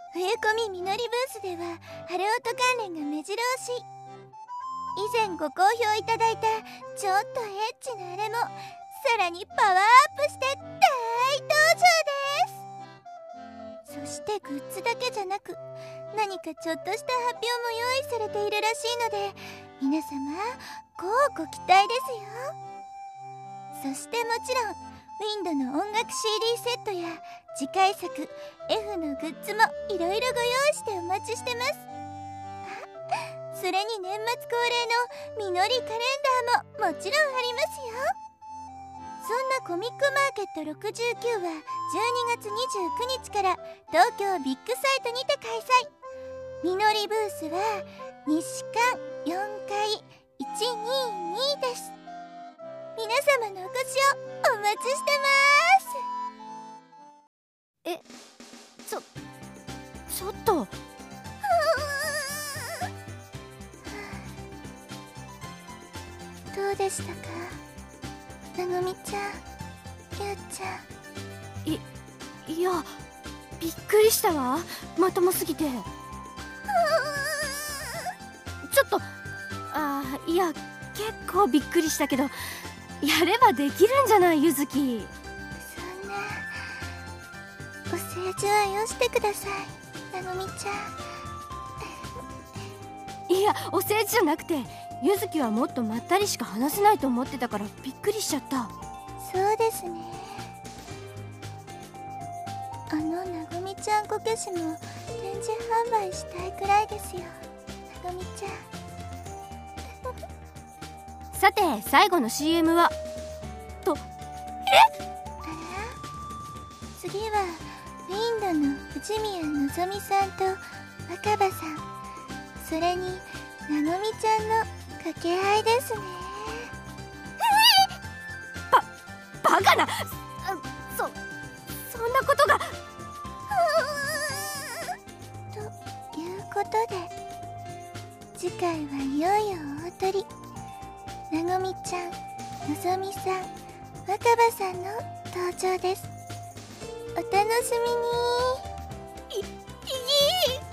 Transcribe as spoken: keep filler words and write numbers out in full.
冬コミみのりブースでは春音関連が目白押し。以前ご好評いただいたちょっとエッチなあれもさらにパワーアップして大登場です。そしてグッズだけじゃなく何かちょっとした発表も用意されているらしいので、皆様乞うご期待ですよ。そしてもちろんウィンドの音楽 シーディー セットや次回作 F のグッズもいろいろご用意してお待ちしてます。あ、それに年末恒例のみのりカレンダーももちろんありますよ。そんなコミックマーケットろくじゅうきゅうはじゅうにがつにじゅうくにちから東京ビッグサイトにて開催。みのりブースは西館よんかいいちにーにーです。皆様のお越しをお待ちしてます。 え、ちょ、ちょっと。 どうでしたか、なごみちゃん、ゆうちゃん。 い、いや、びっくりしたわ。まともすぎて。ちょっと、あー、いや、結構びっくりしたけど、やればできるんじゃない、ゆずき。 そんな、お世辞はよしてください、なごみちゃん。いや、お世辞じゃなくて、ゆずきはもっとまったりしか話せないと思ってたからびっくりしちゃった。 そうですね。あのなごみちゃんこけしも展示販売したいくらいですよ、なごみちゃん。 さて最後の シーエム はと、え？あら、次はウィンドの藤宮のぞみさんと若葉さん、それになごみちゃんの掛け合いですね。 ば、バカな、そ、そんなことが。 ということで次回はいよいよ大トリ、なごみちゃん、のぞみさん、若葉さんの登場です。お楽しみに。 い、いい